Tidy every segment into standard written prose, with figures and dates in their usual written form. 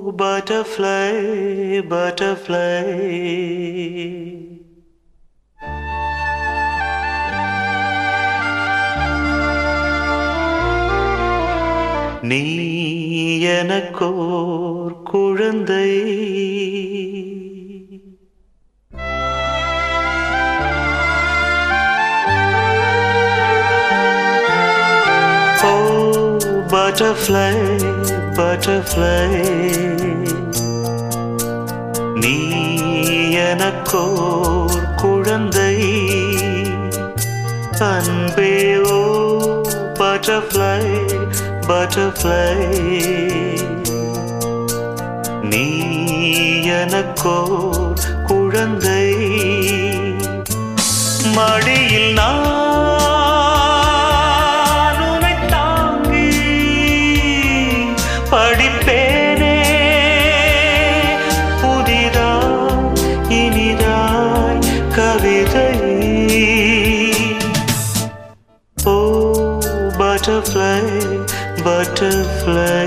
butterfly, butterfly. நீ எனக்கோர் குழந்தை, butterfly, butterfly. நீ எனக்கோர் குழந்தை, அன்பே ஓ butterfly, butterfly. நீ எனக்கோர் குழந்தை, மடியில் நான் படிப்பேனே புதிதாய் இனிதாய் கவிதை. ஓ butterfly, butterfly.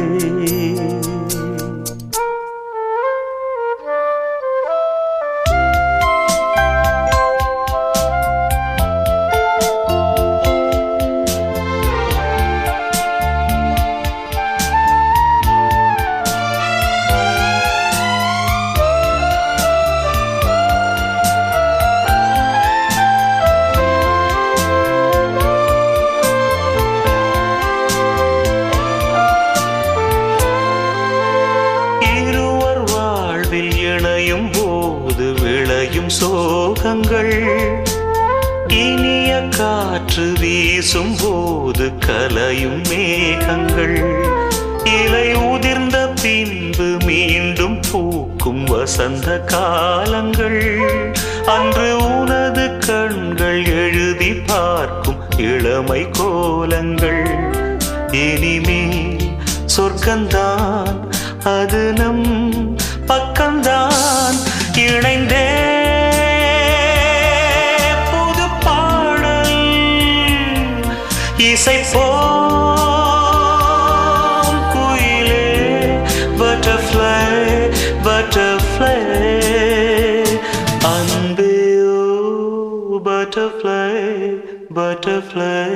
இணையும் போது விளையும் சோகங்கள், இனிய காற்று வீசும் போது கலையும் மேகங்கள், இலை உதிர்ந்த பின்பு மீண்டும் பூக்கும் வசந்த காலங்கள், அன்று உனது கண்கள் எழுதி பார்க்கும் இளமை கோலங்கள். இனிமேல் சொர்க்கந்தான் அது நம் பக்கம்தான், இணைந்தே புது பாடல் இசைப்போம் குயிலே. butterfly, butterfly. அன்பே ஓ butterfly, butterfly.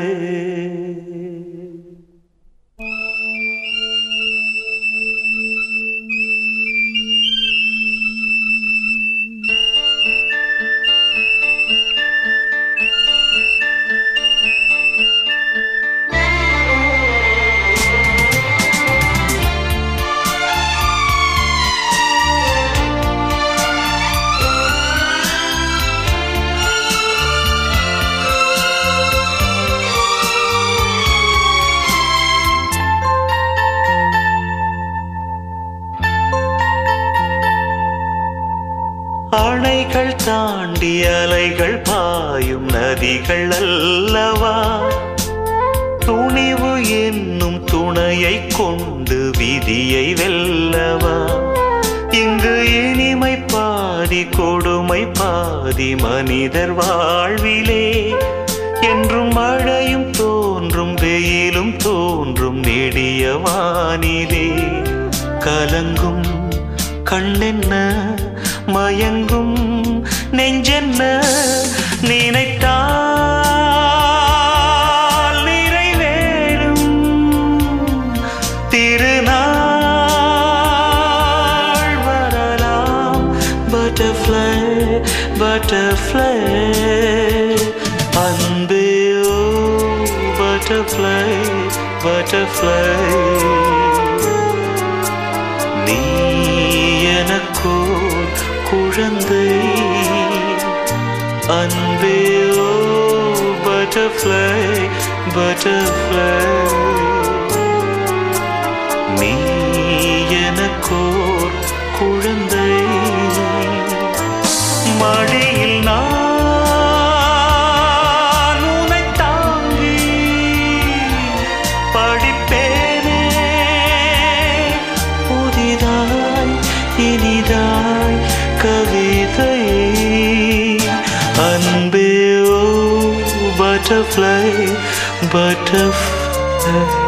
அணைகள் தாண்டி அலைகள் பாயும் நதிகள் அல்லவா, துணிவு என்னும் துணையை கொண்டு விதியை வெல்லவா. இங்கு இனிமை பாதி கொடுமை பாதி மனிதர் வாழ்விலே, என்றும் மழையும் தோன்றும் வெயிலும் தோன்றும் நெடிய வானிலே. கலங்கும் கண்ணென்ன மயங்கும் நெஞ்சென்ன, நினைத்தால் நிறைவேறும் திருநாள் வரலாம். butterfly, butterfly. அன்பே ஓ butterfly, butterfly. நீ எனக்கோர் குழந்தை, அன்பே ஓ butterfly, butterfly. நீ எனக்கோர் குழந்தை, மடியில் நான் உன்னை தாங்கி படிப்பேனே புதிதாய் இனிதாய் கவிதை. அன்பே ஓ butterfly, butterfly.